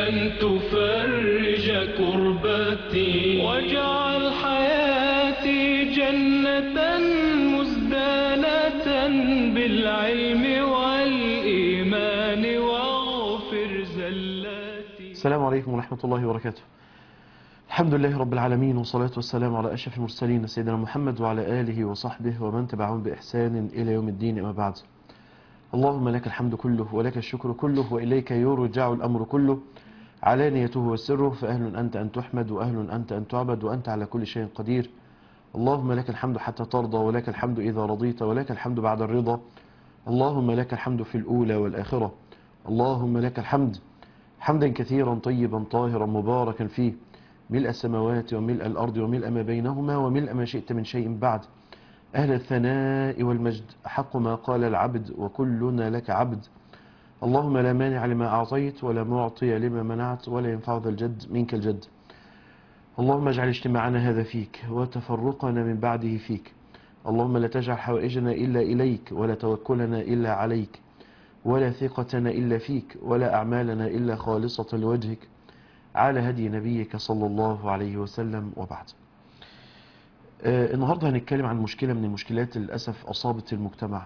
أن تفرج كربتي واجعل حياتي جنة مزدانة بالعلم والإيمان واغفر زلاتي. السلام عليكم ورحمة الله وبركاته. الحمد لله رب العالمين، والصلاة والسلام على أشرف المرسلين سيدنا محمد وعلى آله وصحبه ومن تبعهم بإحسان إلى يوم الدين، أما بعد. اللهم لك الحمد كله ولك الشكر كله وإليك يرجع الأمر كله، علانيته وسره، فأهل أنت أن تحمد وأهل أنت أن تعبد وأنت على كل شيء قدير. اللهم لك الحمد حتى ترضى، ولك الحمد إذا رضيت، ولك الحمد بعد الرضا. اللهم لك الحمد في الأولى والآخرة. اللهم لك الحمد حمدا كثيرا طيبا طاهرا مباركا فيه، ملء السماوات وملء الأرض وملء ما بينهما وملء ما شئت من شيء بعد. أهل الثناء والمجد، أحق ما قال العبد وكلنا لك عبد. اللهم لا مانع لما أعطيت ولا معطي لما منعت ولا ينفع ذا الجد منك الجد. اللهم اجعل اجتماعنا هذا فيك وتفرقنا من بعده فيك. اللهم لا تجعل حوائجنا إلا إليك، ولا توكلنا إلا عليك، ولا ثقتنا إلا فيك، ولا أعمالنا إلا خالصة لوجهك، على هدي نبيك صلى الله عليه وسلم. وبعد. النهاردة هنتكلم عن مشكلة من المشكلات اللي للأسف أصابت المجتمع،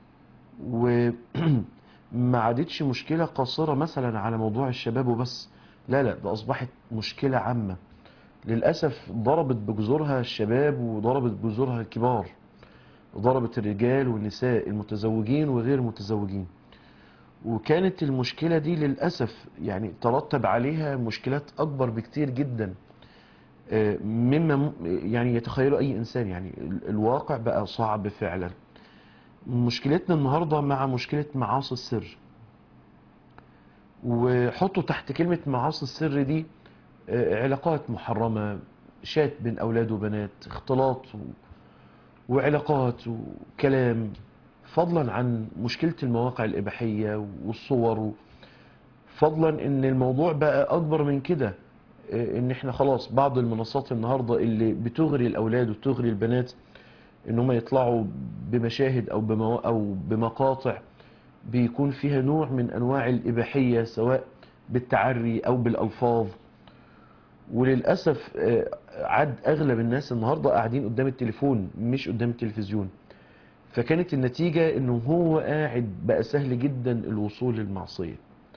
وما عادتش مشكلة قاصرة مثلا على موضوع الشباب وبس، لا ده أصبحت مشكلة عامة للأسف، ضربت بجذورها الشباب وضربت بجذورها الكبار، وضربت الرجال والنساء المتزوجين وغير المتزوجين. وكانت المشكلة دي للأسف يعني ترتب عليها مشكلات أكبر بكتير جدا مما يعني يتخيله أي إنسان. يعني الواقع بقى صعب فعلا. مشكلتنا النهاردة مع مشكلة معاصي السر، وحطوا تحت كلمة معاصي السر دي علاقات محرمة، شات بين أولاد وبنات، اختلاط وعلاقات وكلام، فضلا عن مشكلة المواقع الإباحية والصور، فضلا ان الموضوع بقى اكبر من كده، ان احنا خلاص بعض المنصات النهاردة اللي بتغري الاولاد وتغري البنات ان هم يطلعوا بمشاهد او بمقاطع بيكون فيها نوع من انواع الاباحية، سواء بالتعري او بالالفاظ. وللأسف عاد اغلب الناس النهاردة قاعدين قدام التليفون مش قدام التلفزيون، فكانت النتيجة انه هو قاعد بقى سهل جدا الوصول للمعصية.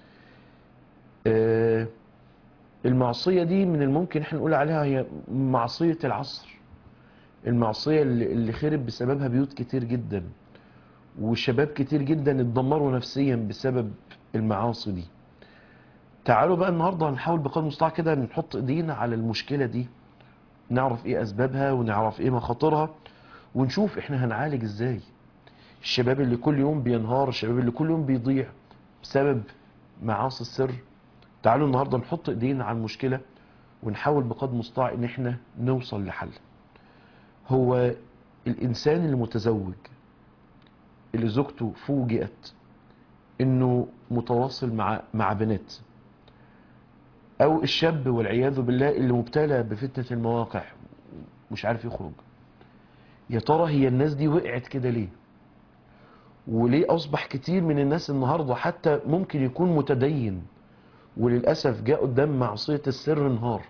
المعصية دي من الممكن احنا نقول عليها هي معصية العصر، المعصية اللي خرب بسببها بيوت كتير جدا، وشباب كتير جدا اتدمروا نفسيا بسبب المعاصي دي. تعالوا بقى النهاردة هنحاول بقدر المستطاع كده نحط ايدينا على المشكلة دي، نعرف ايه اسبابها ونعرف ايه مخاطرها، ونشوف احنا هنعالج ازاي الشباب اللي كل يوم بينهار، الشباب اللي كل يوم بيضيع بسبب معاصي السر. تعالوا النهاردة نحط ايدينا على المشكلة ونحاول بقدر المستطاع ان احنا نوصل لحل. هو الانسان المتزوج اللي زوجته فوجئت انه متواصل مع بنات، او الشاب والعياذ بالله اللي مبتلى بفتنة المواقع مش عارف يخرج، يا ترى هي الناس دي وقعت كده ليه؟ وليه اصبح كتير من الناس النهاردة حتى ممكن يكون متدين وللأسف جاء قدام معصية السر انهار؟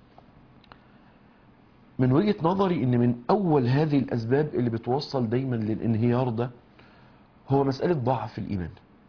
من وجهة نظري ان من اول هذه الاسباب اللي بتوصل دايما للانهيار ده هو مسألة ضعف الايمان.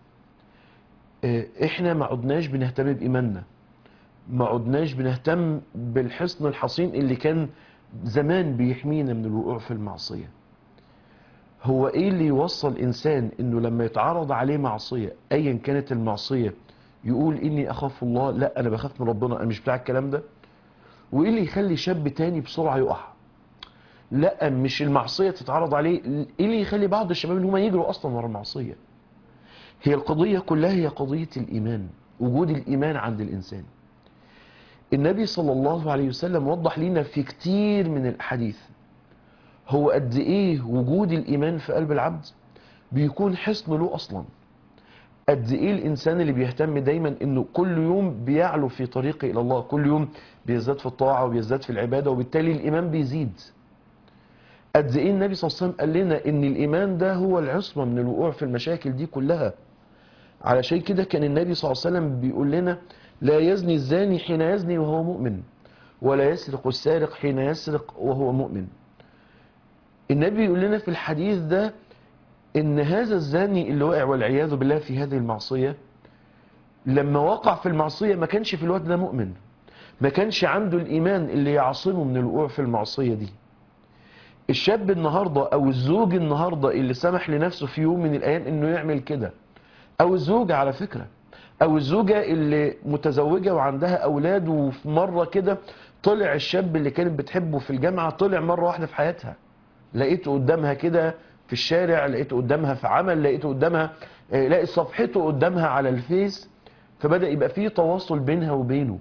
احنا ما عدناش بنهتم بايماننا، ما عدناش بنهتم بالحصن الحصين اللي كان زمان بيحمينا من الوقوع في المعصية. هو ايه اللي يوصل انسان انه لما يتعرض عليه معصية ايا كانت المعصية يقول اني اخاف الله؟ لا انا بخاف من ربنا، انا مش بتاع الكلام ده. وايه اللي يخلي شاب تاني بسرعة يقع؟ لا مش المعصية تتعرض عليه، ايه اللي يخلي بعض الشباب اللي هم يجروا اصلا ورا المعصية؟ هي القضية كلها هي قضية الايمان، وجود الايمان عند الانسان. النبي صلى الله عليه وسلم وضح لنا في كتير من الاحاديث هو قد ايه وجود الايمان في قلب العبد بيكون حصن له اصلا. قد ايه الانسان اللي بيهتم دايما انه كل يوم بيعلو في طريقه الى الله، كل يوم بيزداد في الطاعة وبيزداد في العبادة، وبالتالي الايمان بيزيد. قد ايه النبي صلى الله عليه وسلم قال لنا ان الايمان ده هو العصمة من الوقوع في المشاكل دي كلها. علشان كده كان النبي صلى الله عليه وسلم بيقول لنا لا يزني الزاني حين يزني وهو مؤمن، ولا يسرق السارق حين يسرق وهو مؤمن. النبي يقول لنا في الحديث ده ان هذا الزاني اللي وقع والعياذ بالله في هذه المعصية، لما وقع في المعصية ما كانش في الوقت ده مؤمن، ما كانش عنده الإيمان اللي يعصمه من الوقوع في المعصية دي. الشاب النهاردة أو الزوج النهاردة اللي سمح لنفسه في يوم من الأيام إنه يعمل كده، أو الزوجة على فكرة، أو الزوجة اللي متزوجة وعندها أولاد، وفي مرة كده طلع الشاب اللي كانت بتحبه في الجامعة طلع مرة واحدة في حياتها، لقيته قدامها كده في الشارع، لقيته قدامها في عمل، لقيته قدامها، لقيت صفحته قدامها على الفيس، فبدأ يبقى فيه تواصل بينها وبينه.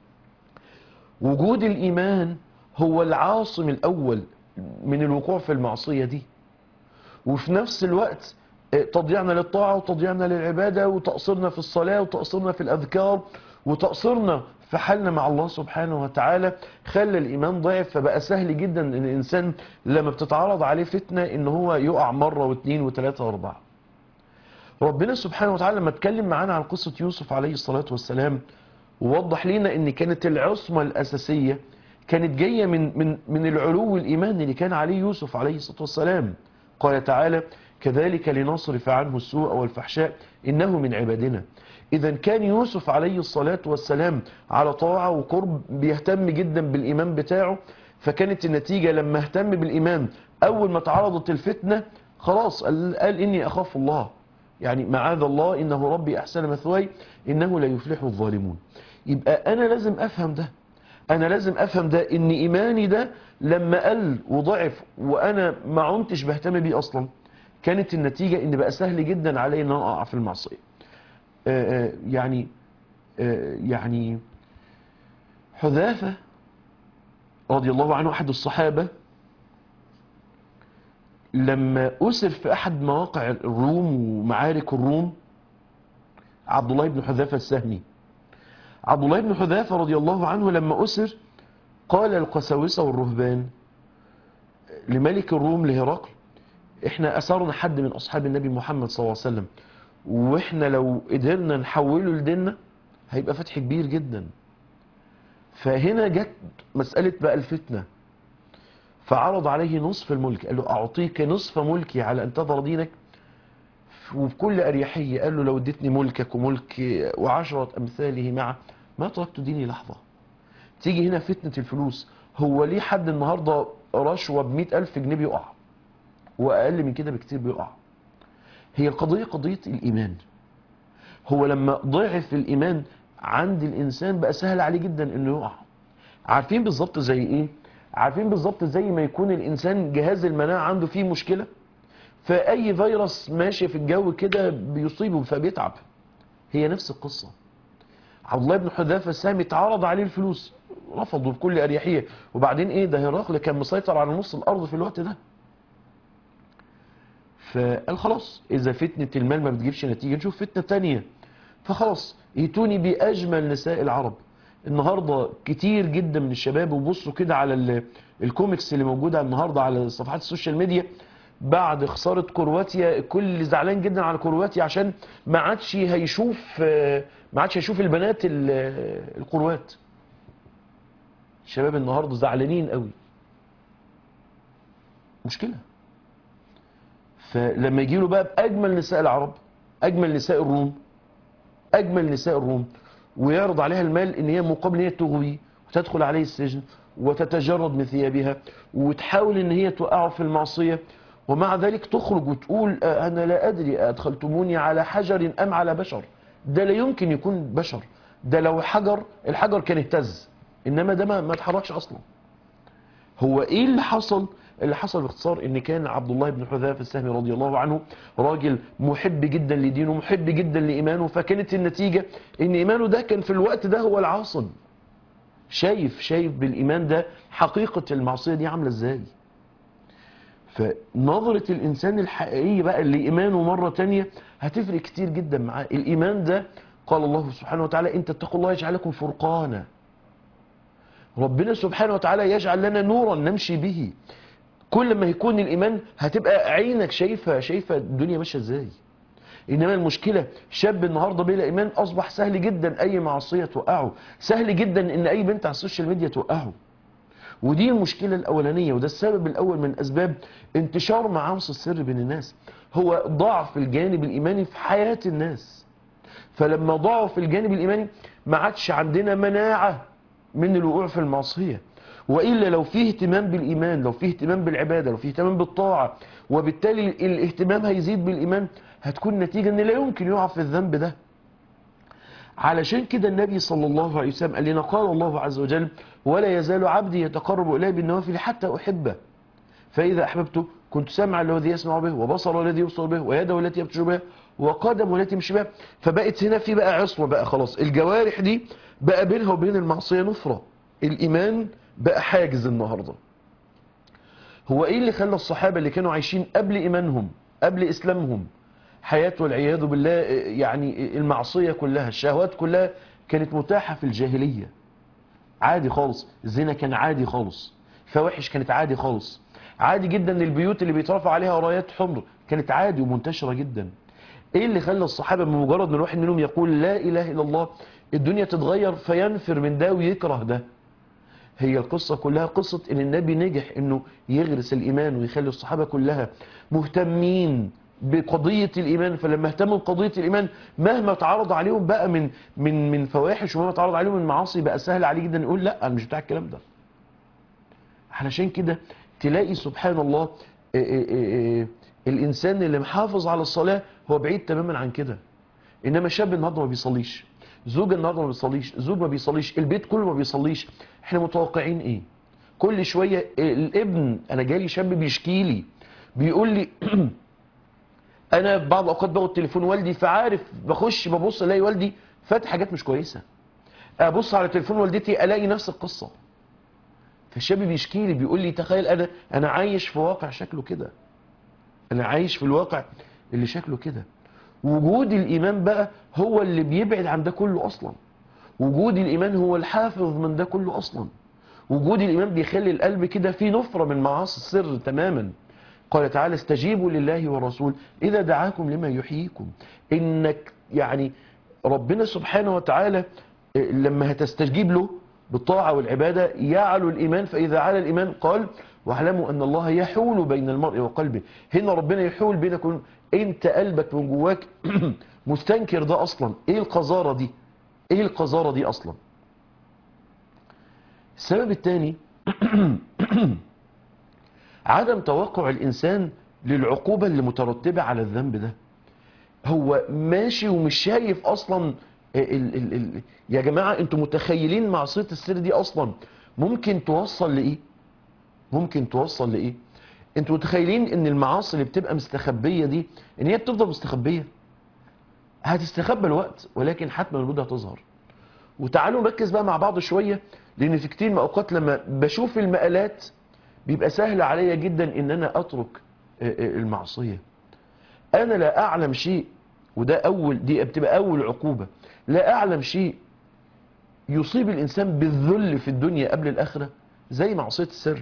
وجود الإيمان هو العاصم الأول من الوقوع في المعصية دي، وفي نفس الوقت تضيعنا للطاعة وتضيعنا للعبادة وتقصرنا في الصلاة وتقصرنا في الأذكار وتقصرنا في حالنا مع الله سبحانه وتعالى، خلى الإيمان ضعف. فبقى سهل جدا إن الإنسان لما بتتعرض عليه فتنة إن هو يقع مرة واثنين وثلاثة واربعة. ربنا سبحانه وتعالى لما اتكلم معانا عن قصة يوسف عليه الصلاة والسلام ووضح لنا ان كانت العصمة الأساسية كانت جاية من العلو الإيماني اللي كان عليه يوسف عليه الصلاة والسلام. قال تعالى: كذلك لنصرف عنه السوء والفحشاء إنه من عبادنا. إذا كان يوسف عليه الصلاة والسلام على طاعة وقرب، بيهتم جدا بالإيمان بتاعه، فكانت النتيجة لما اهتم بالإيمان أول ما تعرضت الفتنة خلاص قال إني أخاف الله، يعني معاذ الله إنه ربي أحسن مثواي إنه لا يفلح الظالمون. يبقى أنا لازم أفهم ده، أنا لازم أفهم ده، إن إيماني ده لما قل وضعف وأنا ما عنتش بهتم بيه أصلا، كانت النتيجة إن بقى سهل جدا علي إن أنا أقع في المعصية. يعني حذافة رضي الله عنه أحد الصحابة لما أسر في أحد مواقع الروم ومعارك الروم عبد الله بن حذافة السهمي، عبد الله بن حذافة رضي الله عنه لما أسر قال القساوسة والرهبان لملك الروم لهرقل: احنا أسرنا حد من أصحاب النبي محمد صلى الله عليه وسلم، واحنا لو قدرنا نحوله لديننا هيبقى فتح كبير جدا. فهنا جت مسألة بقى الفتنة، فعرض عليه نصف الملك، قال له: أعطيك نصف ملكي على أن تظهر دينك. وبكل أريحية قال له: لو اديتني ملكك وملك وعشرة أمثاله معه ما تركت ديني لحظة. تيجي هنا فتنة الفلوس. هو ليه حد النهاردة رشوة ب100,000 جنيه بيقع، وأقل من كده بكتير بيقع؟ هي القضية قضية الإيمان. هو لما ضعف الإيمان عند الإنسان بقى سهل عليه جدا إنه يقع. عارفين بالظبط زي إيه؟ عارفين بالظبط زي ما يكون الإنسان جهاز المناعة عنده فيه مشكلة، فأي فيروس ماشي في الجو كده بيصيبه فبيتعب. هي نفس القصة. عبد الله بن حذافة السهمي اتعرض عليه الفلوس، رفضه بكل أريحية. وبعدين إيه ده؟ هرقل كان مسيطر على نص الأرض في الوقت ده. فقال خلاص إذا فتنة المال ما بتجيبش نتيجة نشوف فتنة تانية. فخلاص ائتوني بأجمل نساء العرب. النهاردة كتير جدا من الشباب، وبصوا كده على الكوميكس اللي موجودة النهاردة على صفحات السوشيال ميديا، بعد خسارة كرواتيا الكل زعلان جدا على كرواتيا عشان ما عادش هيشوف البنات الكروات. الشباب النهاردة زعلانين قوي، مشكلة. فلما يجي له بقى بأجمل نساء العرب، أجمل نساء الروم، أجمل نساء الروم، ويعرض عليها المال إن هي مقابل إن هي تغوي وتدخل عليه السجن وتتجرد من ثيابها وتحاول إن هي توقعه في المعصية، ومع ذلك تخرج وتقول أنا لا أدري أدخلتموني على حجر أم على بشر. ده لا يمكن يكون بشر، ده لو حجر الحجر كان اهتز، إنما ده ما اتحركش أصلا. هو إيه اللي حصل؟ اللي حصل باختصار ان كان عبد الله بن حذافة السهمي رضي الله عنه راجل محب جدا لدينه، محب جدا لإيمانه، فكانت النتيجة ان إيمانه ده كان في الوقت ده هو العاصم. شايف بالإيمان ده حقيقة المعصية دي عاملة ازاي. فنظرة الإنسان الحقيقية بقى اللي إيمانه مرة تانية هتفرق كتير جدا معاه. الإيمان ده قال الله سبحانه وتعالى: إن تتقوا الله يجعل لكم فرقانا. ربنا سبحانه وتعالى يجعل لنا نورا نمشي به. كل ما يكون الإيمان هتبقى عينك شايفة الدنيا ماشية ازاي. انما المشكله شاب النهارده بلا ايمان اصبح سهل جدا اي معصيه توقعه، سهل جدا ان اي بنت على السوشيال ميديا توقعه. ودي المشكله الاولانيه، وده السبب الاول من اسباب انتشار معاصي السر بين الناس، هو ضعف الجانب الايماني في حياه الناس. فلما ضعف الجانب الايماني ما عادش عندنا مناعه من الوقوع في المعصيه. والا لو فيه اهتمام بالايمان، لو فيه اهتمام بالعباده، لو فيه اهتمام بالطاعه، وبالتالي الاهتمام هيزيد بالايمان، هتكون نتيجه ان لا يمكن يقع في الذنب ده. علشان كده النبي صلى الله عليه وسلم قال لنا: قال الله عز وجل: ولا يزال عبدي يتقرب الي بالنوافل حتى احبه، فاذا احببته كنت سمعا الذي يسمع به، وبصره الذي يبصر به، ويده التي يبطش بها، وقدمه التي يمشي بها. فبقت هنا في بقى عصمه، بقى خلاص الجوارح دي بقى بينها وبين المعصيه نفره. الايمان بقى حاجز النهارده. هو ايه اللي خلى الصحابه اللي كانوا عايشين قبل ايمانهم، قبل اسلامهم، حياه والعياذ بالله يعني المعصيه كلها، الشهوات كلها كانت متاحه في الجاهليه، عادي خالص، الزنا كان عادي خالص، فواحش كانت عادي خالص، عادي جدا البيوت اللي بيترفع عليها رايات حمر كانت عادي ومنتشره جدا. ايه اللي خلى الصحابه بمجرد ان الواحد منهم يقول لا اله الا الله الدنيا تتغير فينفر من ده ويكره ده؟ هي القصة كلها قصة ان النبي نجح انه يغرس الايمان ويخلي الصحابة كلها مهتمين بقضية الايمان. فلما اهتموا بقضية الايمان مهما تعرض عليهم بقى من فواحش، ومهما تعرض عليهم من معاصي، بقى سهل عليه جدا يقول لا انا مش بتاع الكلام ده. علشان كده تلاقي سبحان الله الانسان اللي محافظ على الصلاة هو بعيد تماما عن كده. انما شاب النهارده ما بيصليش، زوج النهارده ما بيصليش، زوج ما بيصليش، البيت كله ما بيصليش، احنا متوقعين ايه؟ كل شويه الابن، انا جالي شاب بيشكي لي بيقول لي انا بعض الاوقات باخد تليفون والدي، فعارف بخش ببص الاقي والدي فاتح حاجات مش كويسه، ابص على تليفون والدتي الاقي نفس القصه. فالشاب بيشكي لي بيقول لي تخيل انا عايش في واقع شكله كده، انا عايش في الواقع اللي شكله كده. وجود الإيمان بقى هو اللي بيبعد عن ده كله أصلا. وجود الإيمان هو الحافظ من ده كله أصلا. وجود الإيمان بيخلي القلب كده فيه نفرة من معاصي السر تماما. قال تعالى: استجيبوا لله والرسول إذا دعاكم لما يحييكم. إنك يعني ربنا سبحانه وتعالى لما هتستجيب له بالطاعة والعبادة يعلو الإيمان، فإذا على الإيمان قال: واعلموا أن الله يحول بين المرء وقلبه. هنا ربنا يحول بينك وبين انت قلبك من جواك مستنكر ده اصلا. ايه القذارة دي؟ ايه القذارة دي اصلا؟ السبب الثاني عدم توقع الانسان للعقوبة اللي مترتبة على الذنب ده. هو ماشي ومش شايف اصلا يا جماعة انتوا متخيلين معصية السر دي اصلا ممكن توصل لايه؟ ممكن توصل لايه؟ انتوا متخيلين ان المعاصي اللي بتبقى مستخبية دي ان هي بتفضل مستخبية؟ هتستخبى الوقت ولكن حتما البدء هتظهر. وتعالوا نركز بقى مع بعض شوية، لان في كتير من اوقات لما بشوف المقالات بيبقى سهل عليا جدا ان انا اترك المعصية. انا لا اعلم شيء، وده دي بتبقى اول عقوبة، لا اعلم شيء يصيب الانسان بالذل في الدنيا قبل الاخرة زي معصية السر.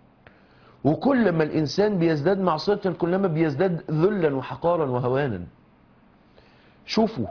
وكل ما الإنسان بيزداد معصية كلما بيزداد ذلا وحقارا وهوانا. شوفوا،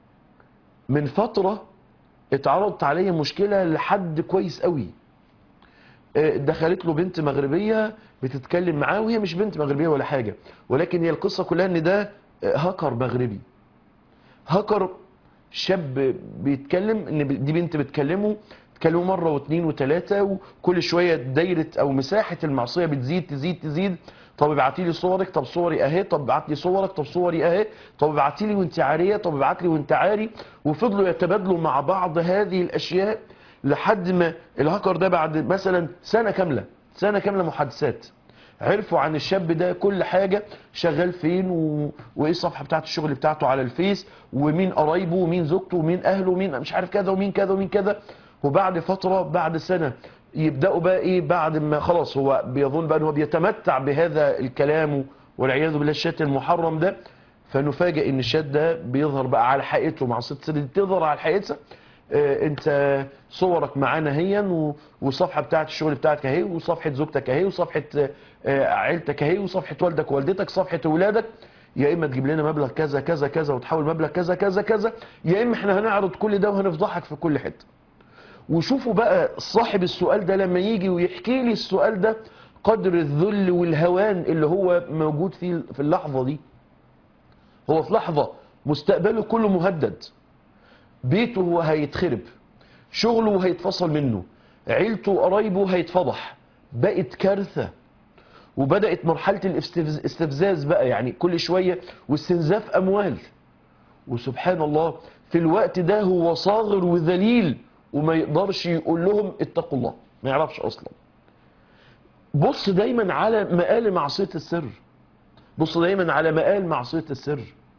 من فترة اتعرضت علي مشكلة لحد كويس قوي، دخلت له بنت مغربية بتتكلم معاه، وهي مش بنت مغربية ولا حاجة، ولكن هي القصة كلها ان ده هاكر مغربي، هاكر شاب بيتكلم ان دي بنت بتكلمه، تكلموا مرة واثنين وثلاثة، وكل شوية دايرة او مساحة المعصية بتزيد تزيد تزيد. طب ابعتي لي صورك، طب صوري اهي، طب ابعت لي صورك، طب صوري اهي، طب ابعتي لي وانت عارية، طب ابعت لي وانت عاري. وفضلوا يتبادلوا مع بعض هذه الاشياء لحد ما الهاكر ده بعد مثلا سنة كاملة محادثات عرفوا عن الشاب ده كل حاجة، شغال فين وايه الصفحة بتاعت الشغل بتاعته على الفيس، ومين قرايبه ومين زوجته ومين اهله ومين مش عارف كذا ومين كذا ومين كذا. وبعد فترة بعد سنة يبدأوا بقى ايه، بعد ما خلاص هو بيظن بقى ان هو بيتمتع بهذا الكلام والعياذ بالله الشات المحرم ده، فنفاجئ ان الشات ده بيظهر بقى على حقيقته، معصية السر دي تظهر على حقيقتها. انت صورك معانا هي، والصفحة بتاعت الشغل بتاعتك اهي، وصفحة زوجتك اهي، وصفحة عيلتك اهي، وصفحة والدك ووالدتك، صفحة ولادك. يا اما تجيب لنا مبلغ كذا كذا كذا وتحول مبلغ كذا كذا كذا، يا اما احنا هنعرض كل ده وهنفضحك في كل حته. وشوفوا بقى صاحب السؤال ده لما يجي ويحكي لي السؤال ده، قدر الذل والهوان اللي هو موجود فيه في اللحظه دي. هو في لحظه مستقبله كله مهدد، بيته هو هيتخرب، شغله هيتفصل منه، عيلته وقرايبه هيتفضح، بقت كارثه. وبدأت مرحلة الاستفزاز بقى، يعني كل شوية واستنزاف أموال. وسبحان الله في الوقت ده هو صاغر وذليل وما يقدرش يقول لهم اتقوا الله، ما يعرفش أصلا. بص دايما على مقال معصية السر، بص دايما على مقال معصية السر.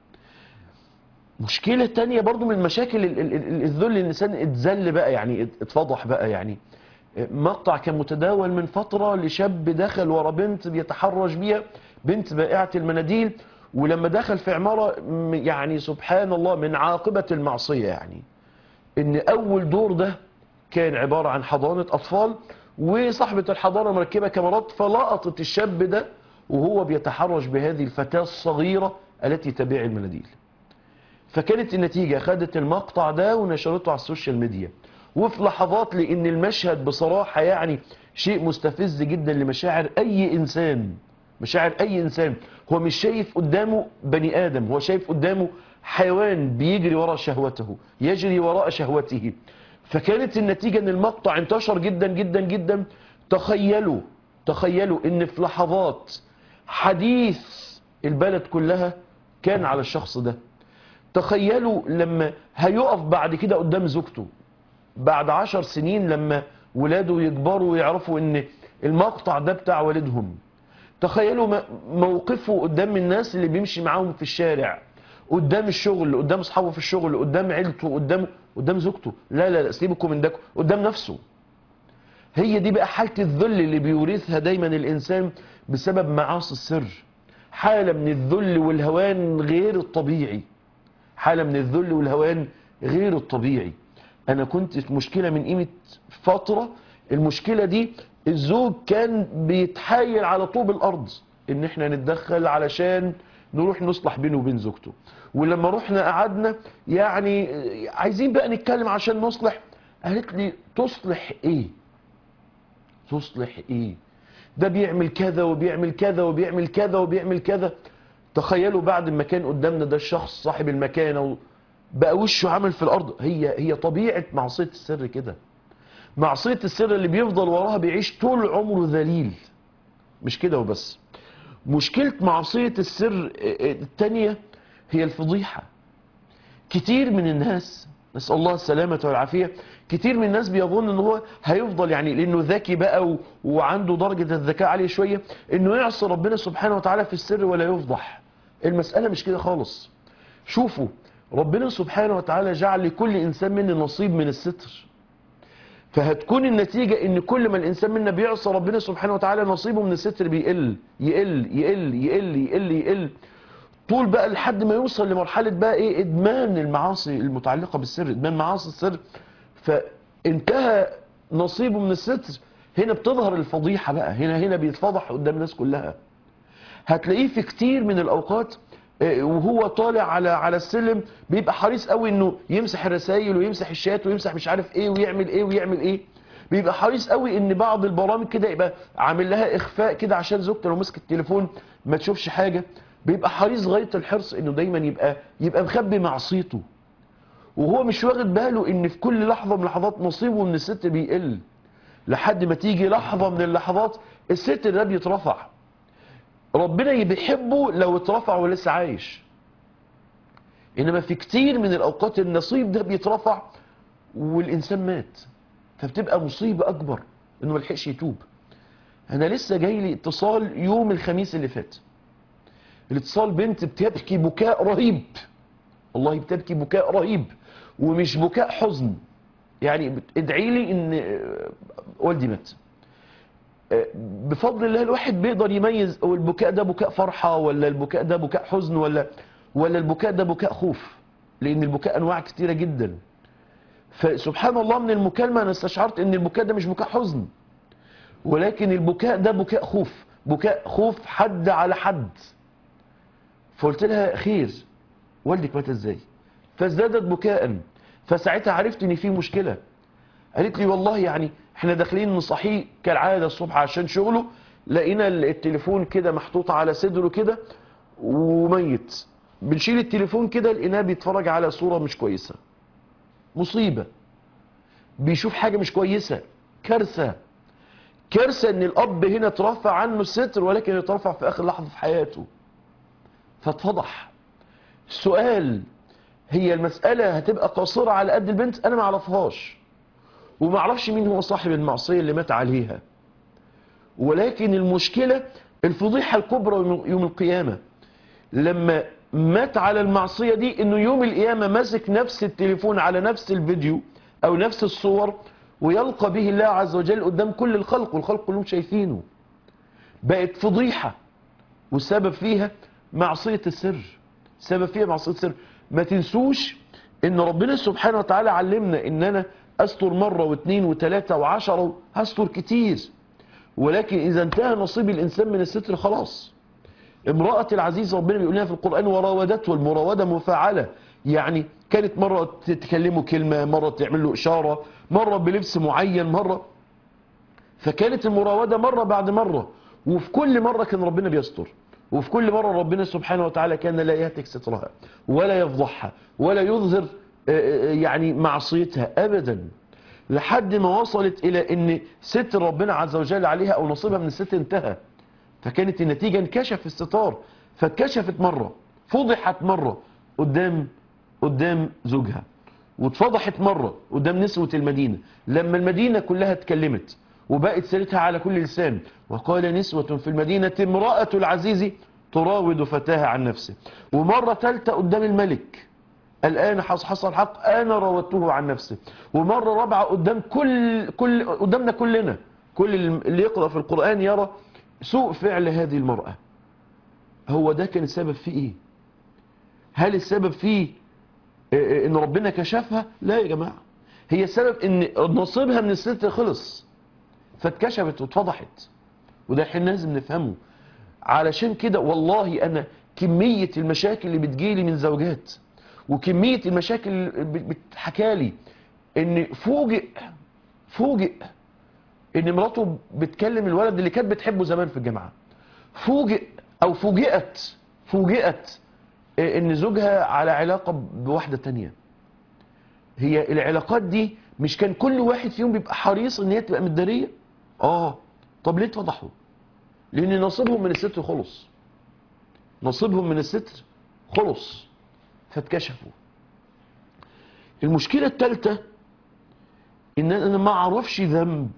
مشكلة تانية برضو من مشاكل الذل، الإنسان اتذل بقى، يعني اتفضح بقى. يعني مقطع كان متداول من فترة لشاب دخل ورا بنت بيتحرش بيها، بنت بائعة المناديل، ولما دخل في عمارة، يعني سبحان الله من عاقبة المعصية، يعني ان اول دور ده كان عبارة عن حضانة اطفال، وصاحبة الحضانة مركبة كاميرات فلقطت الشاب ده وهو بيتحرش بهذه الفتاة الصغيرة التي تبيع المناديل. فكانت النتيجة خدت المقطع ده ونشرته على السوشيال ميديا، وفي لحظات، لان المشهد بصراحة يعني شيء مستفز جدا لمشاعر اي انسان. مشاعر اي انسان، هو مش شايف قدامه بني ادم، هو شايف قدامه حيوان بيجري وراء شهوته، يجري وراء شهوته. فكانت النتيجة ان المقطع انتشر جدا جدا جدا. تخيلوا ان في لحظات حديث البلد كلها كان على الشخص ده. تخيلوا لما هيقف بعد كده قدام زوجته بعد 10 سنين، لما ولاده يكبروا ويعرفوا ان المقطع ده بتاع والدهم. تخيلوا موقفه قدام الناس اللي بيمشي معاهم في الشارع، قدام الشغل، قدام اصحابه في الشغل، قدام عيلته، قدام زوجته، لا سيبكم من ده، قدام نفسه. هي دي بقى حالة الذل اللي بيورثها دايما الانسان بسبب معاصي السر. حالة من الذل والهوان غير الطبيعي، حالة من الذل والهوان غير الطبيعي. انا كنت في مشكلة من قيمة فترة، المشكلة دي الزوج كان بيتحايل على طوب الارض ان احنا نتدخل علشان نروح نصلح بينه وبين زوجته. ولما رحنا قعدنا يعني عايزين بقى نتكلم عشان نصلح، قالت لي تصلح ايه؟ تصلح ايه؟ ده بيعمل كذا وبيعمل كذا وبيعمل كذا وبيعمل كذا. تخيلوا بعد ما كان قدامنا ده الشخص صاحب المكانة بقى وشه عمل في الارض. هي طبيعة معصية السر كده. معصية السر اللي بيفضل وراها بيعيش طول عمره ذليل. مش كده وبس، مشكلة معصية السر التانية هي الفضيحة. كتير من الناس، نسأل الله السلامة والعافية، كتير من الناس بيظن ان هو هيفضل يعني لانه ذكي بقى وعنده درجة الذكاء عالية شوية انه يعصي ربنا سبحانه وتعالى في السر ولا يفضح. المسألة مش كده خالص. شوفوا ربنا سبحانه وتعالى جعل لكل انسان منا نصيب من الستر. فهتكون النتيجة ان كل ما الانسان منا بيعصى ربنا سبحانه وتعالى نصيبه من الستر بيقل يقل يقل يقل يقل يقل طول بقى لحد ما يوصل لمرحلة بقى ايه؟ ادمان المعاصي المتعلقة بالسر، ادمان معاصي السر. فانتهى نصيبه من الستر. هنا بتظهر الفضيحة بقى، هنا بيتفضح قدام الناس كلها. هتلاقيه في كتير من الاوقات وهو طالع على السلم بيبقى حريص قوي انه يمسح الرسائل ويمسح الشات ويمسح مش عارف ايه ويعمل ايه ويعمل ايه. بيبقى حريص قوي ان بعض البرامج كده يبقى عامل لها اخفاء كده عشان زوجته لو مسك التليفون ما تشوفش حاجة. بيبقى حريص غاية الحرص انه دايما يبقى مخبي معصيته، وهو مش واخد باله ان في كل لحظة من لحظات نصيبه من الستر بيقل، لحد ما تيجي لحظة من اللحظات الستر ده بيترفع. ربنا بيحبه لو اترفع ولسه عايش، انما في كتير من الاوقات النصيب ده بيترفع والانسان مات، فبتبقى مصيبة اكبر انه ملحقش يتوب. انا لسه جاي لي اتصال يوم الخميس اللي فات، الاتصال بنت بتبكي بكاء رهيب، والله بتبكي بكاء رهيب ومش بكاء حزن، يعني ادعي لي ان والدي مات. بفضل الله الواحد بيقدر يميز هو البكاء ده بكاء فرحة ولا البكاء ده بكاء حزن ولا البكاء ده بكاء خوف، لان البكاء انواع كتيرة جدا. فسبحان الله من المكالمة انا استشعرت ان البكاء ده مش بكاء حزن، ولكن البكاء ده بكاء خوف، بكاء خوف حد على حد. فقلت لها خير، والدك مات ازاي؟ فازدادت بكاء. فساعتها عرفت ان في مشكلة. قالت لي والله يعني احنا داخلين نصحيه كالعادة الصبح عشان شغله، لقينا التليفون كده محطوط على صدره كده وميت. بنشيل التليفون كده لقيناه بيتفرج على صورة مش كويسة. مصيبة، بيشوف حاجة مش كويسة. كارثة، كارثة ان الاب هنا ترفع عنه الستر ولكن يترفع في اخر لحظة في حياته. فاتفضح. السؤال، هي المسألة هتبقى قاصرة على قد البنت؟ انا ما اعرفهاش وما اعرفش مين هو صاحب المعصية اللي مات عليها، ولكن المشكلة الفضيحة الكبرى يوم القيامة لما مات على المعصية دي، انه يوم القيامة ماسك نفس التليفون على نفس الفيديو او نفس الصور ويلقى به الله عز وجل قدام كل الخلق، والخلق كلهم شايفينه. بقت فضيحة، والسبب فيها معصية السر. السبب فيها معصية السر. ما تنسوش ان ربنا سبحانه وتعالى علمنا ان انا استر مرة واثنين وثلاثة وعشرة، هستر كتير، ولكن اذا انتهى نصيب الانسان من الستر خلاص. امرأة العزيز ربنا بيقول لها في القرآن وراودته، المراودة مفاعلة، يعني كانت مرة تتكلمه كلمة، مرة تعمل له إشارة، مرة بلبس معين، مرة. فكانت المراودة مرة بعد مرة، وفي كل مرة كان ربنا بيستر، وفي كل مرة ربنا سبحانه وتعالى كان لا يهتك سترها ولا يفضحها ولا يظهر يعني معصيتها أبدا، لحد ما وصلت إلى أن ستر ربنا عز وجل عليها أو نصيبها من الستر انتهى. فكانت النتيجة انكشف الستار، فاتكشفت مرة، فضحت مرة قدام زوجها، واتفضحت مرة قدام نسوة المدينة لما المدينة كلها اتكلمت وبقت سيرتها على كل لسان. وقال نسوة في المدينة امرأة العزيز تراود فتاها عن نفسه. ومرة ثالثة قدام الملك، الآن حصل الحق أنا راودته عن نفسه. ومرة رابعة قدام قدامنا كلنا، كل اللي يقرأ في القرآن يرى سوء فعل هذه المرأة. هو ده كان السبب فيه ايه؟ هل السبب فيه ان ربنا كشفها؟ لا يا جماعة، هي السبب ان نصيبها من الستر خلص فاتكشفت واتفضحت، وده احنا لازم نفهمه. علشان كده والله انا كمية المشاكل اللي بتجيلي من زوجات وكمية المشاكل اللي بتحكالي ان فوجئ ان مراته بتكلم الولد اللي كانت بتحبه زمان في الجامعة، فوجئت ان زوجها على علاقة بواحدة تانية. هي العلاقات دي مش كان كل واحد فيهم بيبقى حريص ان هي تبقى متدارية؟ طب ليه اتفضحوا؟ لان نصيبهم من الستر خلص، نصيبهم من الستر خلص فاتكشفوا. المشكلة الثالثة ان انا ما اعرفش ذنب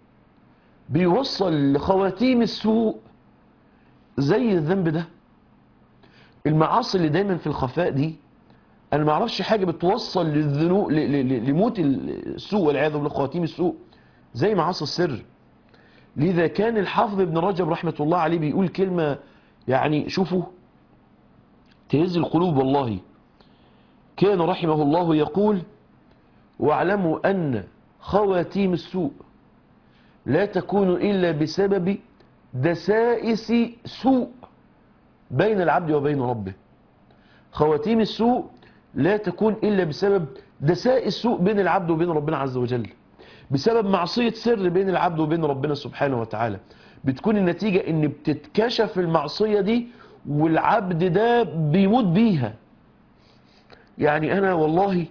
بيوصل لخواتيم السوء زي الذنب ده. المعاصي اللي دايما في الخفاء دي انا ما اعرفش حاجة بتوصل للذنوب لموت السوء والعياذ بالله، خواتيم السوء، زي معاصي السر. لذا كان الحافظ ابن رجب رحمة الله عليه بيقول كلمة يعني شوفوا تهز القلوب والله. كان رحمه الله يقول واعلموا أن خواتيم السوء لا تكون إلا بسبب دسائس سوء بين العبد وبين ربه. خواتيم السوء لا تكون إلا بسبب دسائس سوء بين العبد وبين ربنا عز وجل، بسبب معصية سر بين العبد وبين ربنا سبحانه وتعالى. بتكون النتيجة ان بتتكشف المعصية دي والعبد ده بيموت بيها. يعني انا والله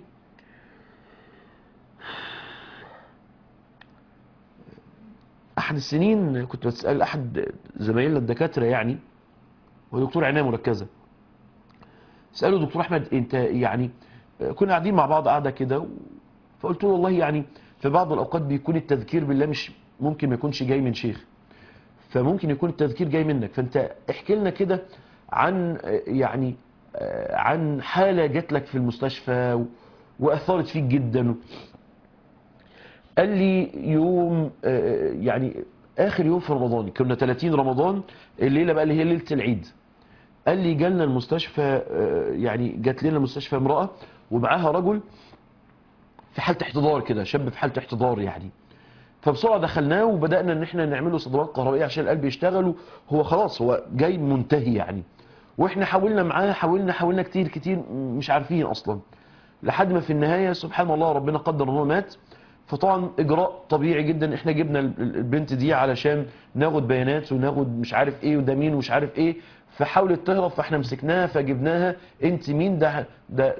احد السنين كنت بسأل احد زمايلنا الدكاترة، يعني ودكتور عناية مركزة، سأله دكتور احمد انت يعني كنا قاعدين مع بعض قاعدة كده، فقلت له والله يعني في بعض الاوقات بيكون التذكير بالله مش ممكن ما يكونش جاي من شيخ، فممكن يكون التذكير جاي منك، فانت احكي لنا كده عن يعني عن حالة جات لك في المستشفى واثرت فيك جدا. قال لي يوم يعني اخر يوم في رمضان، كنا 30 رمضان، الليلة بقى اللي هي ليلة العيد، قال لي جالنا المستشفى يعني جات لنا المستشفى امرأة ومعاها رجل في حالة احتضار كده، شاب في حالة احتضار يعني. فبسرعة دخلناه وبدأنا ان احنا نعمله صدمات كهربائية عشان القلب يشتغل، هو خلاص هو جاي منتهي يعني. واحنا حاولنا معاه، حاولنا كتير مش عارفين اصلا، لحد ما في النهاية سبحان الله ربنا قدر ان هو مات. فطبعا اجراء طبيعي جدا، احنا جبنا البنت دي علشان ناخد بيانات وناخد مش عارف ايه وده مين ومش عارف ايه، فحاولت تهرب فاحنا مسكناها فجبناها. انت مين؟ ده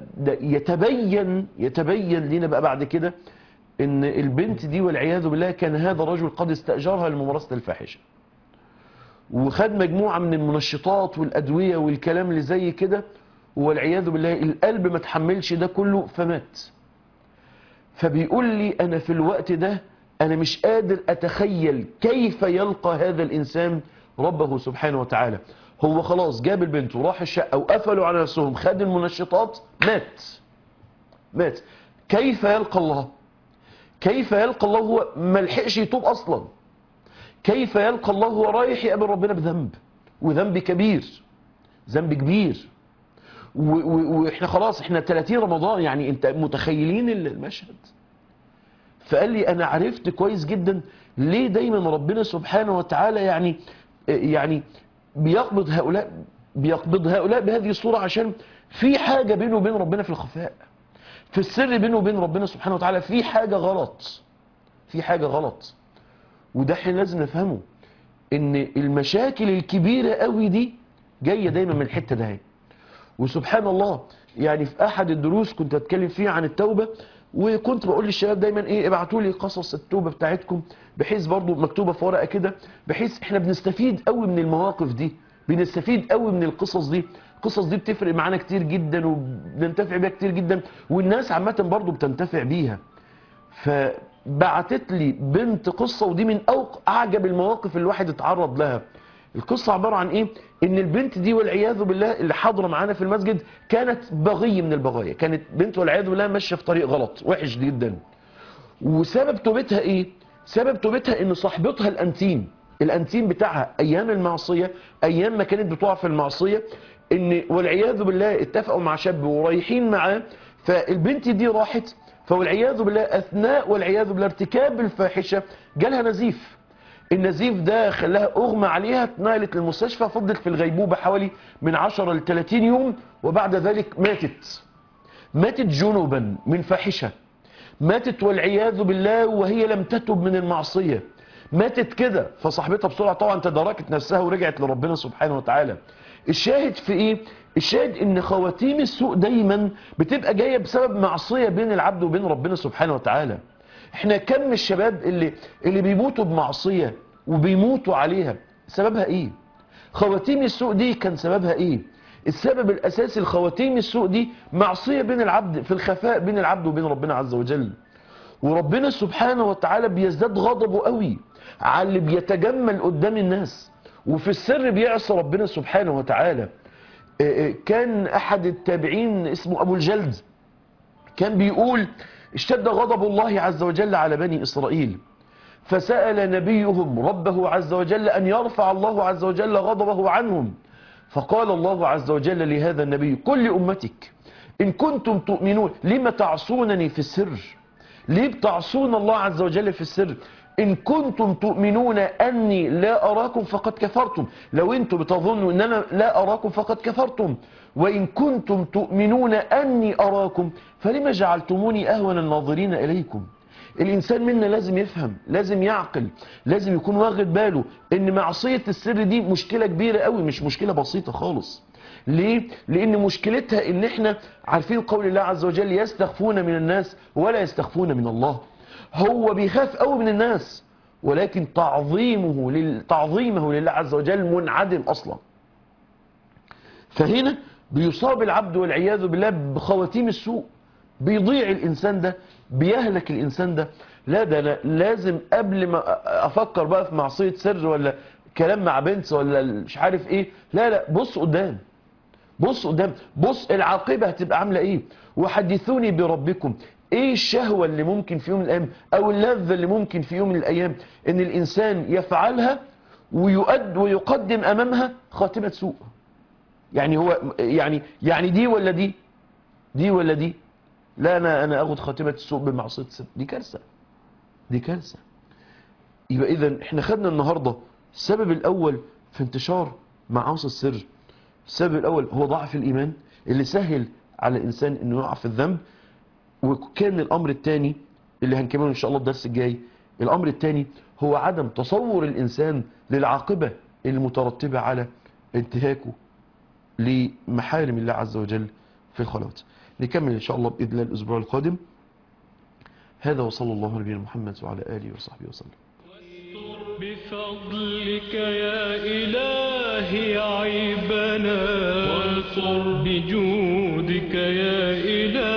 يتبين لنا بقى بعد كده ان البنت دي والعياذ بالله كان هذا الرجل قد استأجرها لممارسة الفاحشة، وخد مجموعة من المنشطات والأدوية والكلام اللي زي كده، والعياذ بالله القلب ما تحملش ده كله فمات. فبيقول لي أنا في الوقت ده أنا مش قادر أتخيل كيف يلقى هذا الإنسان ربه سبحانه وتعالى. هو خلاص جاب البنت وراح الشقة وقفلوا على نفسهم، خد المنشطات، مات. كيف يلقى الله؟ كيف يلقى الله هو ملحقش يتوب أصلا؟ كيف يلقى الله هو رايح يقابل ربنا بذنب، وذنب كبير، ذنب كبير، واحنا خلاص احنا 30 رمضان، يعني انت متخيلين المشهد؟ فقال لي انا عرفت كويس جدا ليه دايما ربنا سبحانه وتعالى يعني بيقبض هؤلاء بهذه الصورة، عشان في حاجة بينه وبين ربنا في الخفاء، في السر بينه وبين ربنا سبحانه وتعالى في حاجة غلط. وده احنا لازم نفهمه، ان المشاكل الكبيرة قوي دي جاية دايما من الحتة ده. وسبحان الله يعني في احد الدروس كنت اتكلم فيه عن التوبة، وكنت بقول للشباب دايما ايه، ابعتوا لي قصص التوبة بتاعتكم، بحيث برضو مكتوبة في ورقة كده، بحيث احنا بنستفيد قوي من المواقف دي، بنستفيد قوي من القصص دي. القصص دي بتفرق معانا كتير جدا وبننتفع بيها كتير جدا، والناس عامة برضو بتنتفع بيها. فبعتت لي بنت قصة، ودي من اعجب المواقف اللي الواحد اتعرض لها. القصة عبارة عن ايه؟ ان البنت دي والعياذ بالله اللي حاضرة معانا في المسجد كانت بغي من البغايا، كانت بنت والعياذ بالله ماشية في طريق غلط وحش جدا. وسبب توبتها ايه؟ سبب توبتها ان صاحبتها الانتيم بتاعها ايام المعصية، ايام ما كانت بتقع في المعصية، ان والعياذ بالله اتفقوا مع شاب ورايحين معاه، فالبنت دي راحت، فوالعياذ بالله اثناء والعياذ بالله ارتكاب الفاحشة جالها نزيف. النزيف ده خلاها اغمى عليها، اتنقلت للمستشفى، فضلت في الغيبوبة حوالي من 10 ل 30 يوم، وبعد ذلك ماتت جنوبا من فاحشة، ماتت والعياذ بالله وهي لم تتب من المعصية، ماتت كده. فصاحبتها بسرعة طبعا تداركت نفسها ورجعت لربنا سبحانه وتعالى. الشاهد في ايه؟ الشاهد ان خواتيم السوء دايما بتبقى جاية بسبب معصية بين العبد وبين ربنا سبحانه وتعالى. احنا كم من الشباب اللي بيموتوا بمعصية وبيموتوا عليها، سببها ايه؟ خواتيم السوء دي كان سببها ايه؟ السبب الاساسي لخواتيم السوء دي معصية بين العبد في الخفاء، بين العبد وبين ربنا عز وجل. وربنا سبحانه وتعالى بيزداد غضبه قوي على اللي بيتجمل قدام الناس وفي السر بيعصي ربنا سبحانه وتعالى. كان احد التابعين اسمه ابو الجلد كان بيقول اشتد غضب الله عز وجل على بني إسرائيل، فسأل نبيهم ربه عز وجل أن يرفع الله عز وجل غضبه عنهم، فقال الله عز وجل لهذا النبي قل لأمتك إن كنتم تؤمنون لما تعصونني في السر، ليه بتعصون الله عز وجل في السر؟ إن كنتم تؤمنون أني لا أراكم فقد كفرتم، لو أنتم بتظنوا أن أنا لا أراكم فقد كفرتم، وإن كنتم تؤمنون أني أراكم فلما جعلتموني أهون الناظرين إليكم. الإنسان منا لازم يفهم، لازم يعقل، لازم يكون واخد باله إن معصية السر دي مشكلة كبيرة قوي، مش مشكلة بسيطة خالص. ليه؟ لأن مشكلتها إن إحنا عارفين قول الله عز وجل يستخفون من الناس ولا يستخفون من الله. هو بيخاف قوي من الناس، ولكن تعظيمه لله عز وجل منعدم أصلا. فهنا بيصاب العبد والعياذ بالله بخواتيم السوء، بيضيع الإنسان ده، بيهلك الإنسان ده. لا ده أنا لازم قبل ما أفكر بقى في معصية سر ولا كلام مع بنت ولا مش عارف إيه، لا بص قدام، بص العاقبة هتبقى عاملة إيه. وحدثوني بربكم، ايه الشهوة اللي ممكن في يوم من الايام او اللذة اللي ممكن في يوم من الايام ان الانسان يفعلها ويقدم امامها خاتمة سوء. يعني هو يعني دي ولا دي ولا دي، لا انا اخد خاتمة السوء بمعصية السر، دي كارثة. يبقى اذا احنا خدنا النهاردة السبب الاول في انتشار معاصي السر السبب الأول هو ضعف الإيمان اللي سهل على الإنسان أنه يقع في الذنب. وكان الأمر الثاني اللي هنكمله إن شاء الله الدرس الجاي، الأمر الثاني هو عدم تصور الإنسان للعاقبة المترتبة على انتهاكه لمحارم الله عز وجل في الخلوات. نكمل إن شاء الله بإذن الله الأسبوع القادم. هذا وصلى الله على نبينا محمد وعلى آله وصحبه وسلم. بفضلك يا إلهي عيبنا، وانصر بجودك يا إلهي